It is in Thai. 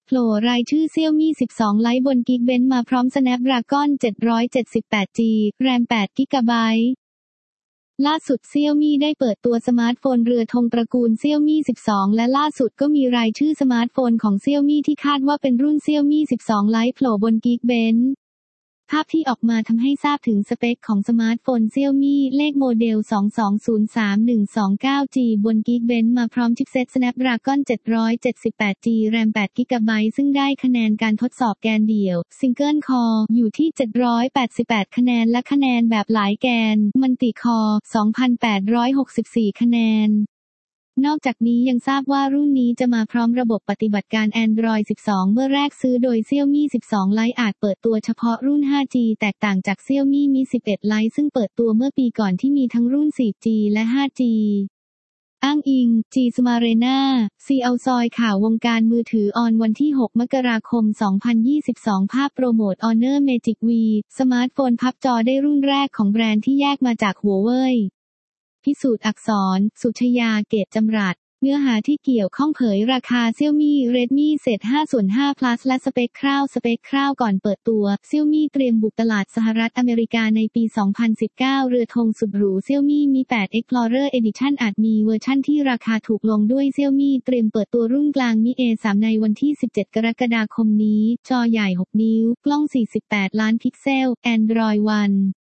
โผล่รายชื่อ Xiaomi 12 Lite บน Geekbench มาพร้อม Snapdragon 778G RAM 8GB ล่าสุด Xiaomi ได้เปิดตัวสมาร์ทโฟนเรือธงตระกูล Xiaomi 12 และล่าสุดก็มีรายชื่อสมาร์ทโฟนของ Xiaomi ที่คาดว่าเป็นรุ่น Xiaomi 12 Lite โผล่บน Geekbench ภาพที่ออกมาทำให้ทราบถึงสเปคของสมาร์ทโฟน Xiaomi เลขโมเดล 22031129G บน Geekbench มาพร้อมชิปเซ็ต Snapdragon 778G RAM 8GB ซึ่งได้คะแนนการทดสอบแกนเดี่ยว Single Core อยู่ที่ 788 คะแนนและคะแนนแบบหลายแกน Multi Core 2,864 คะแนนนอกจากนี้ยังทราบว่ารุ่นนี้จะมาพร้อมระบบปฏิบัติการ Android 12 เมื่อแรกซื้อโดย Xiaomi 12 Lite อาจเปิดตัวเฉพาะรุ่น 5G แตกต่างจาก Xiaomi Mi 11 Lite ซึ่งเปิดตัวเมื่อปีก่อนที่มีทั้งรุ่น 4G และ 5G อ้างอิง G Smarena C เอาซอยข่าววงการมือถือออนวันที่ 6 มกราคม 2022 ภาพโปรโมท Honor Magic V สมาร์ทโฟนพับจอได้รุ่นแรกของแบรนด์ที่แยกมาจากหัวเว่ยพิสูจน์อักษร สุชยา เกตจำรัด เนื้อหาที่เกี่ยวข้องเผยราคา Xiaomi Redmi Set 5/5 Plus และสเปคคร่าวก่อนเปิดตัว Xiaomi เตรียมบุกตลาดสหรัฐอเมริกาในปี 2019 เรือธงสุดหรู Xiaomi Mi 8 Explorer Edition อาจมีเวอร์ชั่นที่ราคาถูกลงด้วย Xiaomi เตรียมเปิดตัวรุ่นกลาง Mi A3 ในวันที่ 17 กรกฎาคมนี้ จอใหญ่ 6 นิ้ว กล้อง 48 ล้านพิกเซล Android One